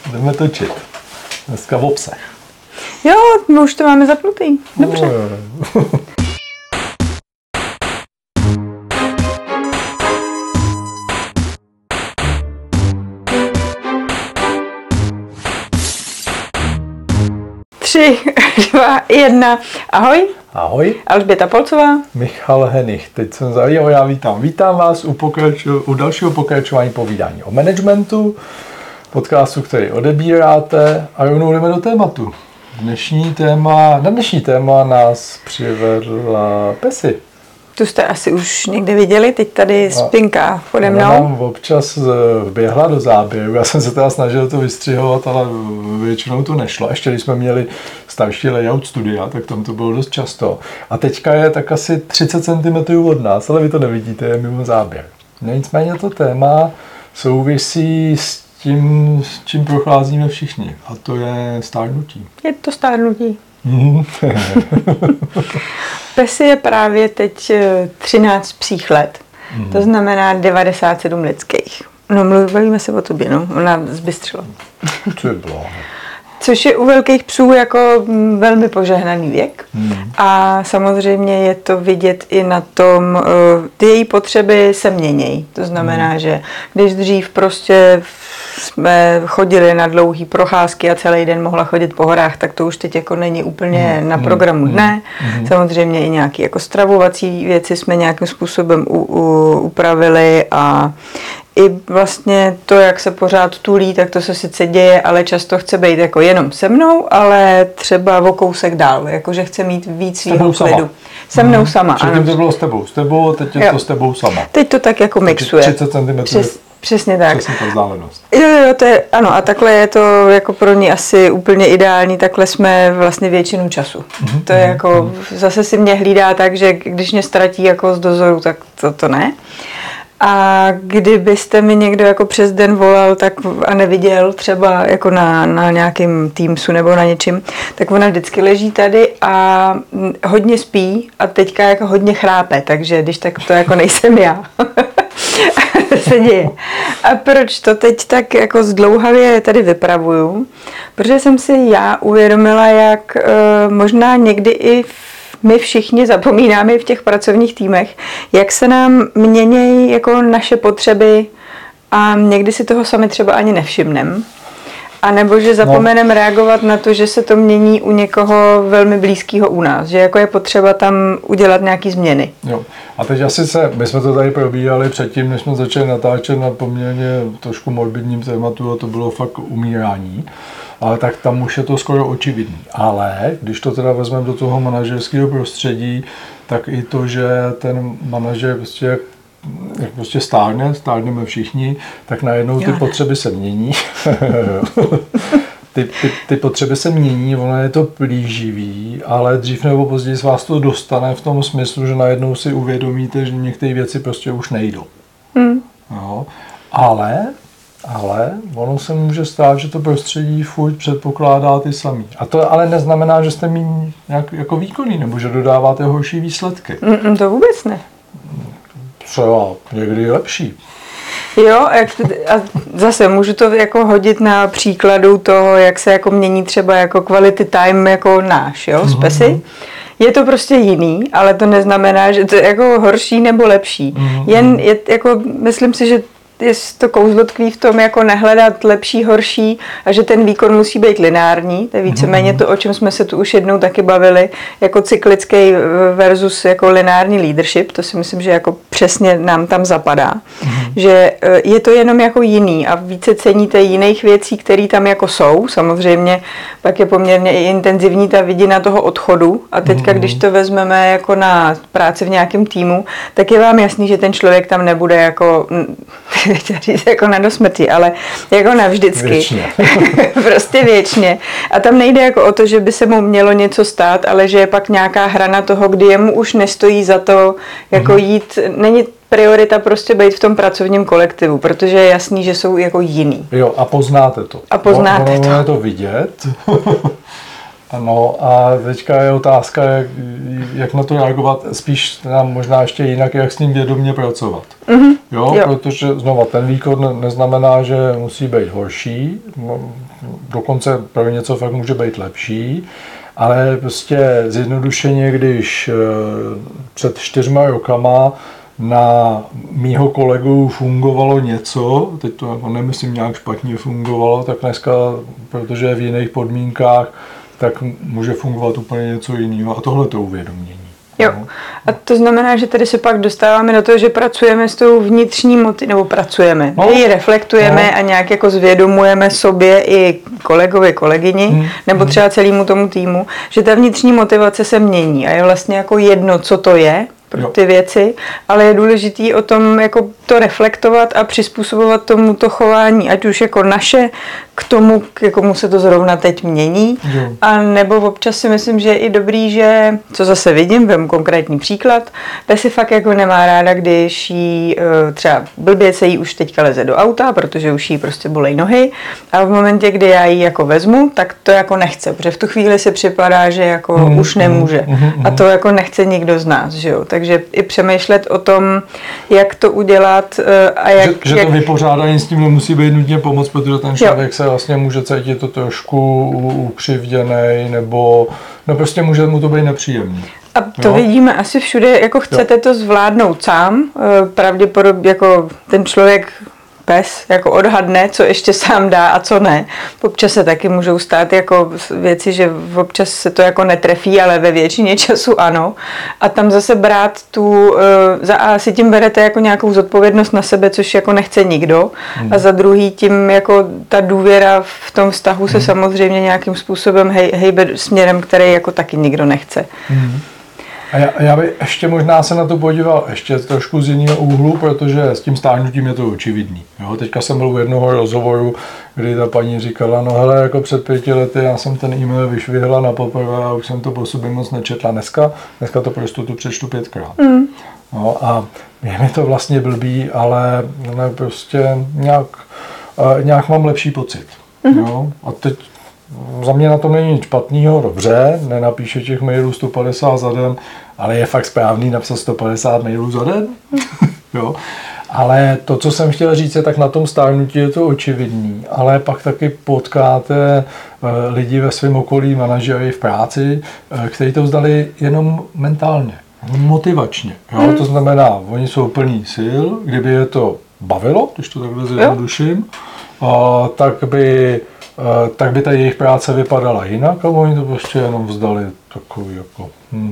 Jdeme točit. Dneska v obsah. Jo, my už to máme zapnutý. Dobře. Tři, 2, 1. Ahoj. Ahoj. Alžběta Polcová. Michal Henich. Teď jsem zavíjel, já vítám. Vítám vás u dalšího pokračování povídání o managementu, podcastu, který odebíráte, a rovnou jdeme do tématu. Na dnešní téma nás přivedla Pesi. Tu jste asi už někde viděli, teď tady spinká pode mnou. Ona nám občas vběhla do záběru, já jsem se teda snažil to vystřihovat, ale většinou to nešlo. Ještě když jsme měli starší layout studia, tak tam to bylo dost často. A teďka je tak asi 30 cm od nás, ale vy to nevidíte, je mimo záběr. No nicméně to téma souvisí s tím, s čím procházíme všichni, a to je stárnutí. Je to stárnutí. Pesi je právě teď 13 psích let. To znamená 97 lidských. No, mluvíme se o tobě, no. Ona zbystřila. Co je bylo? Což je u velkých psů jako velmi požehnaný věk. A samozřejmě je to vidět i na tom, ty její potřeby se měnějí. To znamená, že když dřív prostě jsme chodili na dlouhé procházky a celý den mohla chodit po horách, tak to už teď jako není úplně na programu dne. Samozřejmě i nějaké jako stravovací věci jsme nějakým způsobem upravili a i vlastně to, jak se pořád tulí, tak to se sice děje, ale často chce být jako jenom se mnou, ale třeba o kousek dál, jakože chce mít víc svýho klidu. Se mnou sama, ano. Předtím to bylo s tebou, teď je to s tebou sama. Teď to tak jako mixuje. 30 cm. Přesně tak. Přesně ta vzdálenost. Jo, to je, ano, a takhle je to jako pro ní asi úplně ideální, takhle jsme vlastně většinu času. To je jako, zase si mě hlídá tak, že když mě ztratí jako z dozoru, tak to ne. A kdybyste mi někdo jako přes den volal tak a neviděl třeba jako na nějakém Teamsu nebo na něčím, tak ona vždycky leží tady a hodně spí a teďka jako hodně chrápe, takže když tak to jako nejsem já. Se děje. A proč to teď tak jako zdlouhavě tady vypravuju? Protože jsem si já uvědomila, jak možná někdy i my všichni zapomínáme v těch pracovních týmech, jak se nám mění jako naše potřeby a někdy si toho sami třeba ani nevšimneme. A nebo že zapomeneme reagovat na to, že se to mění u někoho velmi blízkého u nás, že jako je potřeba tam udělat nějaký změny. Jo. A teď asi my jsme to tady probírali předtím, než jsme začali natáčet na poměrně trošku morbidním tématu, a to bylo fakt umírání. Ale tak tam už je to skoro očividný. Ale když to teda vezmeme do toho manažerského prostředí, tak i to, že ten manažer prostě jak prostě stárneme všichni, tak najednou ty potřeby se mění. ty potřeby se mění, ono je to plíživý, ale dřív nebo později z vás to dostane v tom smyslu, že najednou si uvědomíte, že některé věci prostě už nejdou. Jo. Ale ono se může stát, že to prostředí furt předpokládá ty samý. A to ale neznamená, že jste méně nějak jako výkonný, nebo že dodáváte horší výsledky. To vůbec ne. Třeba někdy lepší. Jo, a zase můžu to jako hodit na příkladu toho, jak se jako mění třeba jako quality time jako náš, jo, z Pesi. Je to prostě jiný, ale to neznamená, že to je jako horší nebo lepší. Jen je jako, myslím si, že to kouzlo tkví v tom, jako nehledat lepší, horší a že ten výkon musí být lineární. To je víceméně to, o čem jsme se tu už jednou taky bavili, jako cyklický versus jako lineární leadership. To si myslím, že jako přesně nám tam zapadá. Že je to jenom jako jiný a více ceníte jiných věcí, které tam jako jsou. Samozřejmě pak je poměrně i intenzivní ta vidina toho odchodu a teďka, když to vezmeme jako na práci v nějakém týmu, tak je vám jasný, že ten člověk tam nebude jako říct jako na dosmrti, ale jako navždycky. Věčně. Prostě věčně. A tam nejde jako o to, že by se mu mělo něco stát, ale že je pak nějaká hrana toho, kdy jemu už nestojí za to jako jít, není priorita prostě být v tom pracovním kolektivu, protože je jasný, že jsou jako jiný. Jo, a poznáte to. A poznáte ono je to vidět. Ano, a teďka je otázka, jak na to reagovat, spíš nám možná ještě jinak, jak s ním vědomě pracovat. Jo? Protože znova ten výkon neznamená, že musí být horší, dokonce pro něco fakt může být lepší, ale prostě zjednodušeně, když před 4 rokama na mýho kolegu fungovalo něco, teď to jako nemyslím nějak špatně fungovalo, tak dneska, protože je v jiných podmínkách, tak může fungovat úplně něco jiného a tohle to uvědomění. Jo, a to znamená, že tady se pak dostáváme do toho, že pracujeme s tou vnitřní nebo pracujeme, ji reflektujeme a nějak jako zvědomujeme sobě i kolegovi, kolegyni, nebo třeba celému tomu týmu, že ta vnitřní motivace se mění a je vlastně jako jedno, co to je pro ty věci, ale je důležitý o tom jako to reflektovat a přizpůsobovat tomuto chování, ať už jako naše k tomu, k komu se to zrovna teď mění, a nebo občas si myslím, že je i dobrý, že, co zase vidím, vem konkrétní příklad, si fakt jako nemá ráda, když jí třeba blbě se jí už teďka leze do auta, protože už jí prostě bolej nohy, a v momentě, kdy já ji jako vezmu, tak to jako nechce, protože v tu chvíli si připadá, že jako už nemůže a to jako nechce nikdo z nás, že jo, takže i přemýšlet o tom, jak to udělat a jak... Že to vypořádání s tím nemusí být nutně pomoc, protože ten člověk se vlastně může cítit to trošku ukřivděnej, nebo no prostě může mu to být nepříjemný. A to vidíme asi všude, jako chcete to zvládnout sám, pravděpodobně jako ten člověk pes jako odhadne, co ještě sám dá a co ne. Občas se taky můžou stát jako věci, že občas se to jako netrefí, ale ve většině času ano. A tam zase brát tu, za A si tím berete jako nějakou zodpovědnost na sebe, což jako nechce nikdo. A za druhý tím jako ta důvěra v tom vztahu se samozřejmě nějakým způsobem hejbe směrem, který jako taky nikdo nechce. A já bych ještě možná se na to podíval ještě trošku z jiného úhlu, protože s tím stárnutím je to očividný. Jo? Teďka jsem byl u jednoho rozhovoru, kdy ta paní říkala, no hele, jako před 5 lety já jsem ten e-mail vyšvihla na poprvé a už jsem to po sobě moc nečetla. Dneska to prostě tu přečtu 5krát. No, a je mi to vlastně blbý, ale ne, prostě nějak mám lepší pocit. Jo? A teď za mě na tom není nic špatného, dobře, nenapíše těch mailů 150 za den, ale je fakt správný napsat 150 mailů za den. Jo. Ale to, co jsem chtěl říct, je tak na tom stárnutí je to očividný, ale pak taky potkáte lidi ve svém okolí, manažery v práci, kteří to vzdali jenom mentálně, motivačně. Jo. To znamená, oni jsou plní sil, kdyby je to bavilo, když to takhle zjednoduším, tak by ta jejich práce vypadala jinak a oni to prostě jenom vzdali takový jako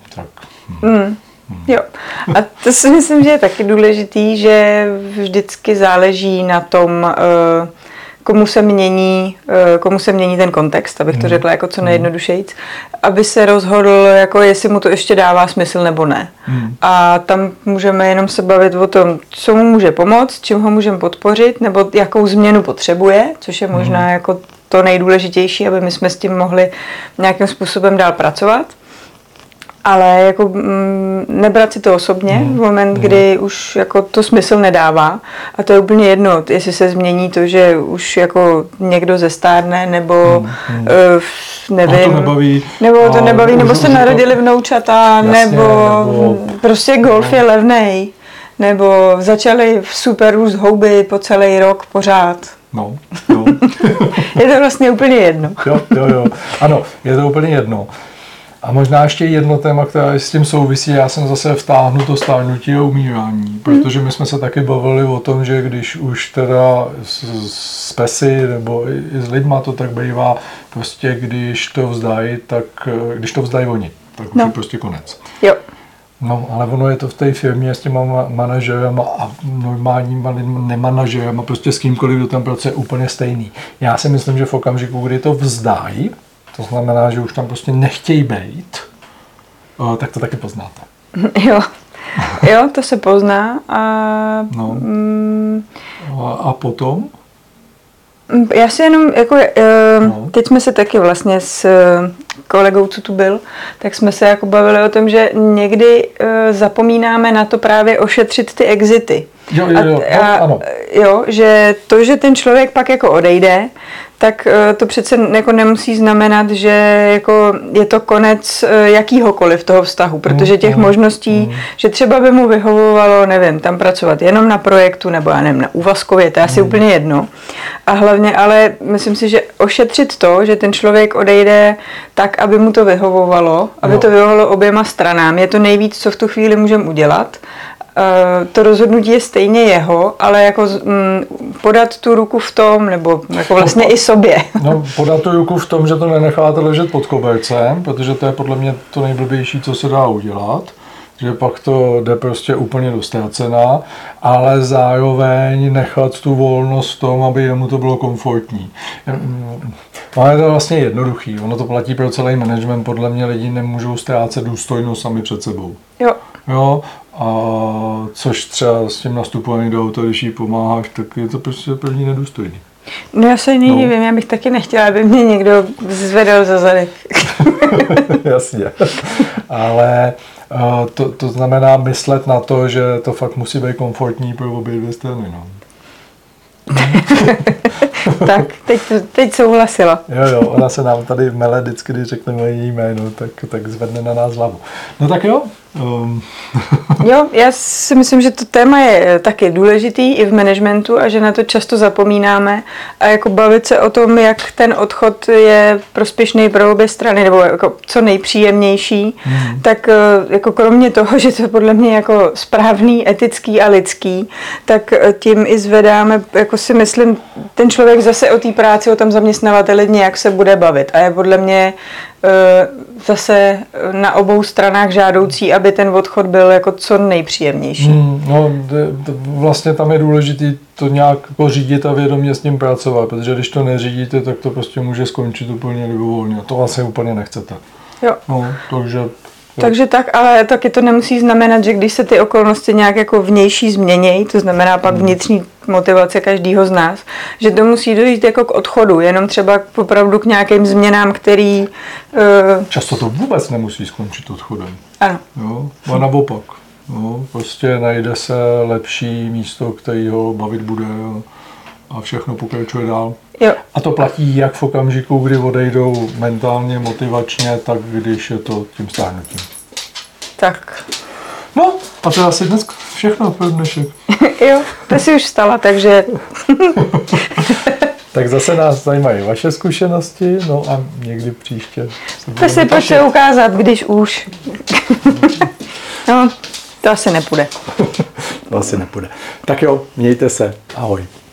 Jo. A to si myslím, že je taky důležitý, že vždycky záleží na tom, komu se mění ten kontext, abych to řekla jako co nejjednodušejc, aby se rozhodl, jako jestli mu to ještě dává smysl nebo ne. A tam můžeme jenom se bavit o tom, co mu může pomoct, čím ho můžeme podpořit, nebo jakou změnu potřebuje, což je možná jako to nejdůležitější, aby my jsme s tím mohli nějakým způsobem dál pracovat. Ale jako nebrat si to osobně v moment, kdy už jako to smysl nedává. A to je úplně jedno, jestli se změní to, že už jako někdo zestárne, nebo nevím. To nebaví, nebo se narodili vnoučata, nebo prostě golf je levnej, nebo začali super růst houby po celý rok pořád. No. Je to vlastně úplně jedno. Jo. Ano, je to úplně jedno. A možná ještě jedno téma, které s tím souvisí, já jsem zase vtáhnu to stárnutí a umírání, protože my jsme se taky bavili o tom, že když už teda s pesy nebo i s lidma to tak bývá, prostě když to vzdají oni, tak už je prostě konec. Jo. No, ale ono je to v té firmě s těma manažerama a normálníma nemanažerama, prostě s kýmkoliv, kdo tam pracuje, úplně stejný. Já si myslím, že v okamžiku, kdy to vzdají, to znamená, že už tam prostě nechtějí být, tak to taky poznáte. Jo, to se pozná. A potom? Já si jenom, jako, teď jsme se taky vlastně s kolegou, co tu byl, tak jsme se jako bavili o tom, že někdy zapomínáme na to právě ošetřit ty exity. Ano. Jo, že to, že ten člověk pak jako odejde, tak to přece jako nemusí znamenat, že jako je to konec jakýhokoliv toho vztahu, protože těch možností, že třeba by mu vyhovovalo, nevím, tam pracovat jenom na projektu, nebo já nevím, na úvazkově, to je asi úplně jedno. A hlavně, ale myslím si, že ošetřit to, že ten člověk odejde tak, aby mu to vyhovovalo, aby to vyhovovalo oběma stranám, je to nejvíc, co v tu chvíli můžeme udělat. To rozhodnutí je stejně jeho, ale jako podat tu ruku v tom, nebo jako vlastně i sobě. No, podat tu ruku v tom, že to nenecháte ležet pod kobercem, protože to je podle mě to nejblbější, co se dá udělat, že pak to jde prostě úplně do ztracena, ale zároveň nechat tu volnost v tom, aby jemu to bylo komfortní. Ale je to vlastně jednoduchý, ono to platí pro celý management, podle mě lidi nemůžou ztrácet důstojnost sami před sebou. Jo, a což třeba s tím nastupováním do auta, když jí pomáháš, tak je to prostě první nedůstojný. No já se nevím, já bych taky nechtěla, aby mě někdo zvedal za zadek. Jasně, ale to znamená myslet na to, že to fakt musí být komfortní pro obě dvě strany. No. Tak, teď souhlasila. Jo, ona se nám tady mele vždycky, když řekneme její jméno, tak zvedne na nás hlavu. No tak jo. Jo, já si myslím, že to téma je taky důležitý i v managementu a že na to často zapomínáme a jako bavit se o tom, jak ten odchod je prospěšný pro obě strany nebo jako co nejpříjemnější, tak jako kromě toho, že to je podle mě jako správný, etický a lidský, tak tím i zvedáme, jako si myslím, ten člověk zase o té práci, o tom zaměstnavateli nějak se bude bavit a je podle mě zase na obou stranách žádoucí, aby ten odchod byl jako co nejpříjemnější. Vlastně tam je důležitý to nějak pořídit a vědomě s ním pracovat, protože když to neřídíte, tak to prostě může skončit úplně libovolně a to vlastně úplně nechcete. Jo. No, Takže tak, ale taky to nemusí znamenat, že když se ty okolnosti nějak jako vnější změnějí, to znamená pak vnitřní motivace každého z nás, že to musí dojít jako k odchodu, jenom třeba opravdu k nějakým změnám, který... Často to vůbec nemusí skončit odchodem. Ano. Jo, a naopak. Jo, prostě najde se lepší místo, který ho bavit bude a všechno pokračuje dál. Jo. A to platí jak v okamžiku, kdy odejdou mentálně, motivačně, tak když je to tím stáhnutím. Tak. No, a to je asi dnes všechno pro dnešek. Jo, to si už stala, takže... Tak zase nás zajímají vaše zkušenosti, no a někdy příště. To si pojď se ukázat, když už. No, to asi nepůjde. To asi nepůjde. Tak jo, mějte se. Ahoj.